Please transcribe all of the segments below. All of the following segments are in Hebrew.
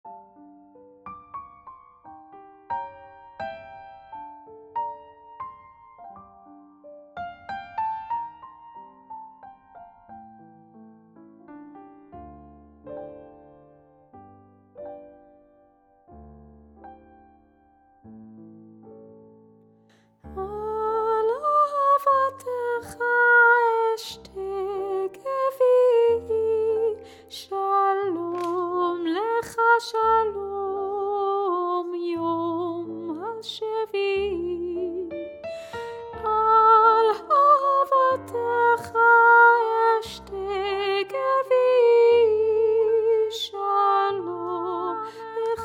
שלום לך שלום יום השביעי על אהבתך אשתקבי שלום לך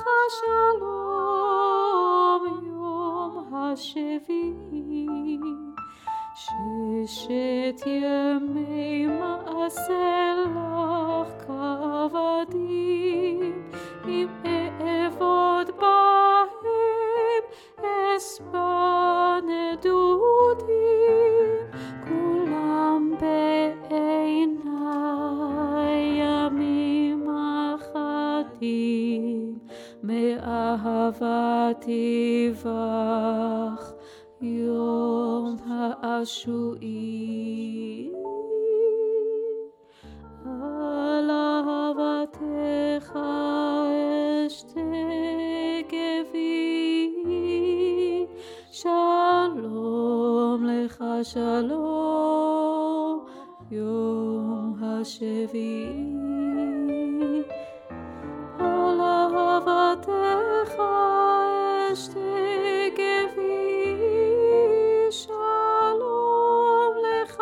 שלום יום השביעי ששת ימי מעשה לך כעבדים אם אעבוד בהם אספע נדודים כולם בעיניי ימים אחדים מאהבתי בך יום השביעי על אהבתך אשתקבי שלום לך שלום יום השביעי על אהבתך אשתקבי שלום לך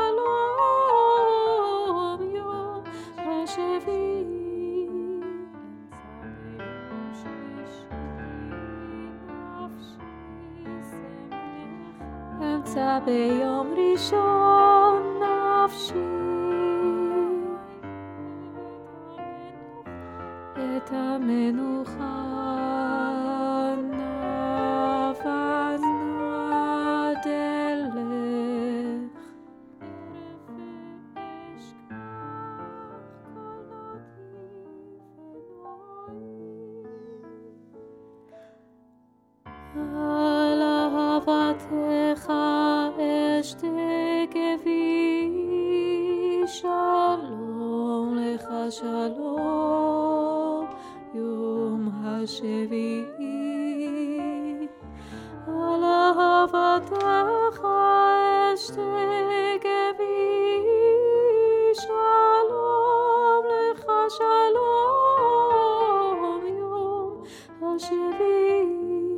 שלום יום השביעי אמצע ביום ראשון נפשי את המנוחה על אהבתך אשתקבי שלום לך שלום יום השביעי על אהבתך אשתקבי שלום לך שלום יום השביעי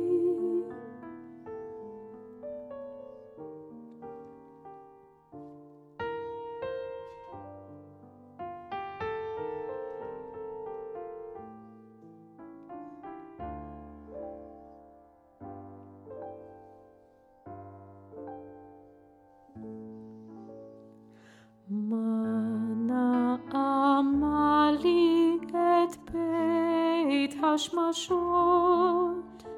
מה נעמה לי את בית השמשות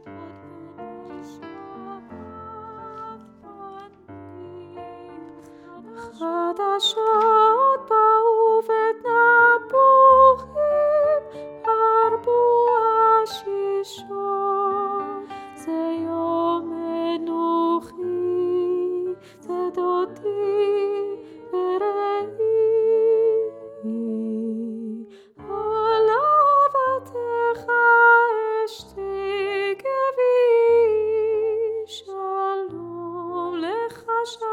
חדשות באו ונבוכים הרבו השישות זה יום אנוכי זה דודי על אהבתך אשתקבי שלום לך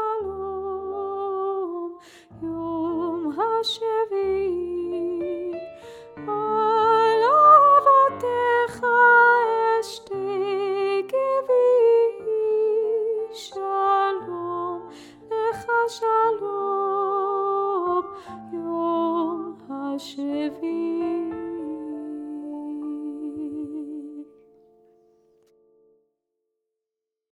שלום יום השביעי על אהבתך אשתקבי שלום לך שלום יום השביעי